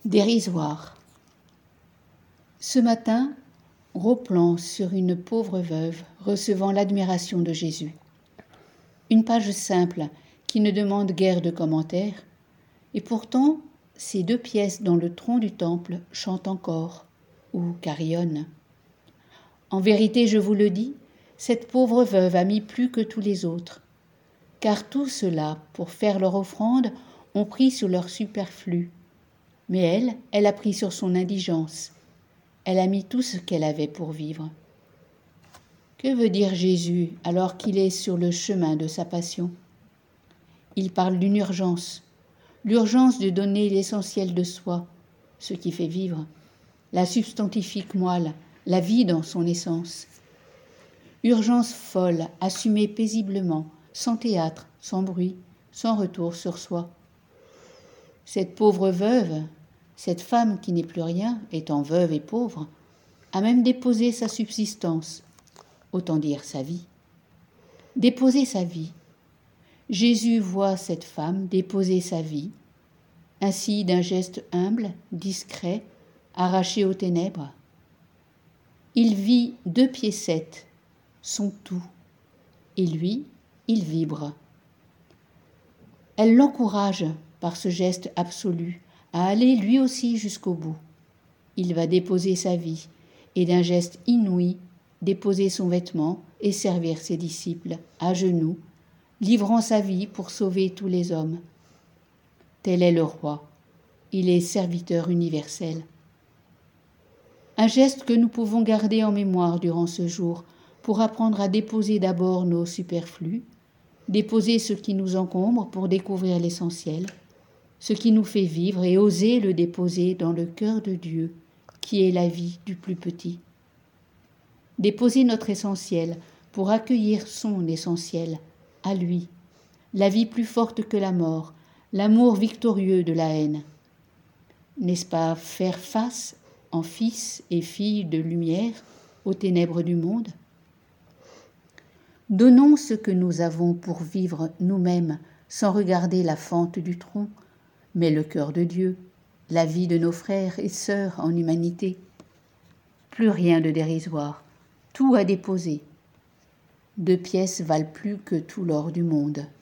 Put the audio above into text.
Dérisoire. Ce matin, gros plan sur une pauvre veuve recevant l'admiration de Jésus. Une page simple qui ne demande guère de commentaires, et pourtant ces deux pièces dans le tronc du temple chantent encore ou carillonnent. En vérité, je vous le dis, cette pauvre veuve a mis plus que tous les autres, car tous ceux-là, pour faire leur offrande, ont pris sur leur superflu. Mais elle a pris sur son indigence. Elle a mis tout ce qu'elle avait pour vivre. Que veut dire Jésus alors qu'il est sur le chemin de sa passion ? Il parle d'une urgence, l'urgence de donner l'essentiel de soi, ce qui fait vivre, la substantifique moelle, la vie dans son essence. Urgence folle, assumée paisiblement, sans théâtre, sans bruit, sans retour sur soi. Cette pauvre veuve, cette femme qui n'est plus rien, étant veuve et pauvre, a même déposé sa subsistance, autant dire sa vie. Déposer sa vie. Jésus voit cette femme déposer sa vie, ainsi d'un geste humble, discret, arraché aux ténèbres. Il vit 2 pieds 7, son tout, et lui, il vibre. Elle l'encourage par ce geste absolu à aller lui aussi jusqu'au bout. Il va déposer sa vie et d'un geste inouï déposer son vêtement et servir ses disciples à genoux, livrant sa vie pour sauver tous les hommes. Tel est le roi, il est serviteur universel. Un geste que nous pouvons garder en mémoire durant ce jour pour apprendre à déposer d'abord nos superflus, déposer ce qui nous encombre pour découvrir l'essentiel, ce qui nous fait vivre et oser le déposer dans le cœur de Dieu, qui est la vie du plus petit. Déposer notre essentiel pour accueillir son essentiel, à lui, la vie plus forte que la mort, l'amour victorieux de la haine. N'est-ce pas faire face, en fils et filles de lumière, aux ténèbres du monde ? Donnons ce que nous avons pour vivre nous-mêmes, sans regarder la fente du tronc, mais le cœur de Dieu, la vie de nos frères et sœurs en humanité. Plus rien de dérisoire, tout à déposer. 2 pièces valent plus que tout l'or du monde.